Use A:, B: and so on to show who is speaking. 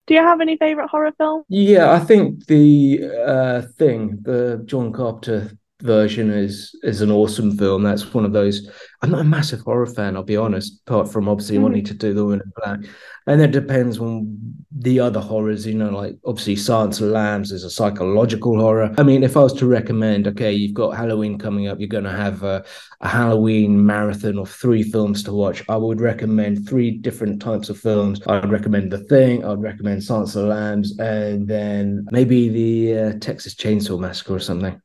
A: Do you have any favorite horror films?
B: Yeah, I think the Thing, the John Carpenter version is an awesome film. That's one of those. I'm not a massive horror fan, I'll be honest, apart from obviously
A: Mhm.
B: wanting to do The Woman in Black. And it depends on the other horrors, like obviously Silence of the Lambs is a psychological horror. I mean, if I was to recommend, okay, you've got Halloween coming up, you're going to have a Halloween marathon of three films to watch. I would recommend three different types of films. I would recommend The Thing, I would recommend Silence of the Lambs, and then maybe the Texas Chainsaw Massacre or something.